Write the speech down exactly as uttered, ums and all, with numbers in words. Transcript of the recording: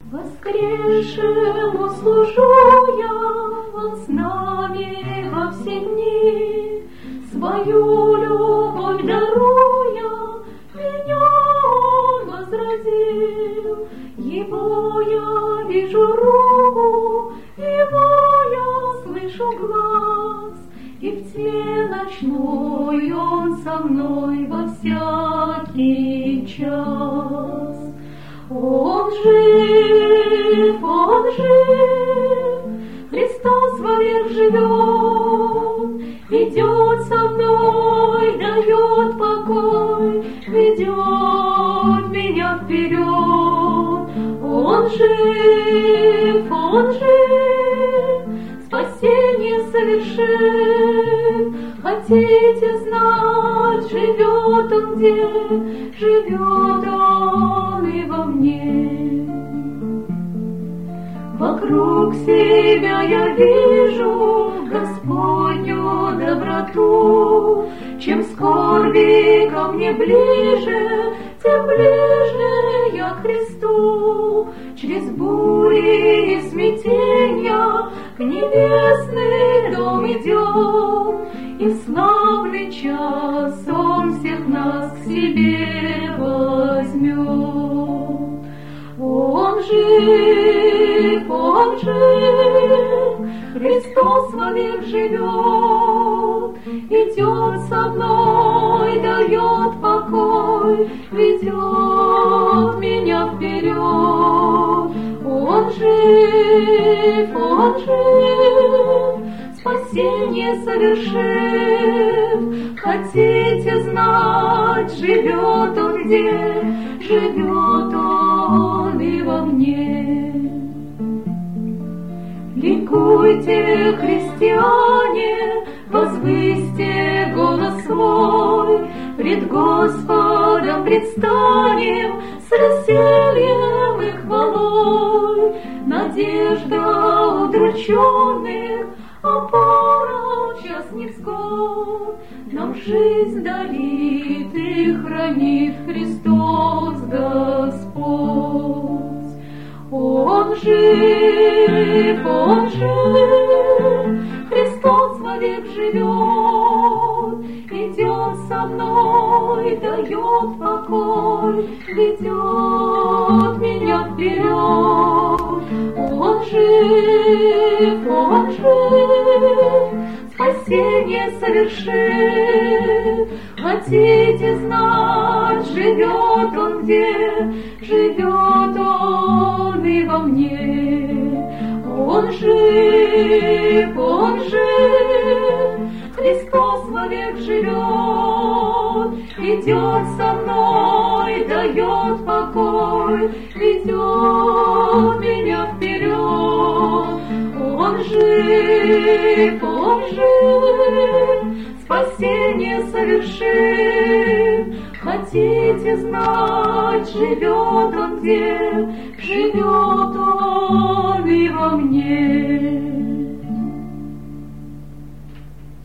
Воскресшему служу я, Он с нами во все дни, свою любовь даруя, меня Он возродил. Его я вижу руку, Его я слышу глаз, и в тьме ночной Он со мной во всякий час. Он жив, Он жив, Христос вовек живет, идет со мной, дает покой, ведет меня вперед. Он жив, Он жив, спасение совершив. Хотите знать, живет Он где? Живет Он и во мне. Вокруг себя я вижу Господню доброту. Чем скорби ко мне ближе, тем ближе я к Христу. Через бури и смятенья к небесный дом идем, и в славный час Он всех нас к себе возьмет. Он жив, Он жив, Христос вовек живет, идет со мной, дает покой, ведет меня вперед. Он жив, Он жив, спасение совершив. Хотите знать, живет Он где? Живет Он и во мне. Ликуйте, христиане, возвысьте голос свой, пред Господом предстанем с весельем и хвалой. Надежда удрученных, опора в час невзгод, нам жизнь дарит и хранит Христос Господь. Он жив, Он жив, Христос вовек живет, идет со мной, дает покой, ведет меня вперед. Он жив, Он жив, спасение совершив. Хотите знать, живет Он где? Живет Он и во мне. Он жив, Он жив, Христос вовек живет, идет со мной, дает покой, ведет меня вперед. Он жив, Он жив, спасение совершив. Хотите знать, живет Он где? Живет Он и во мне.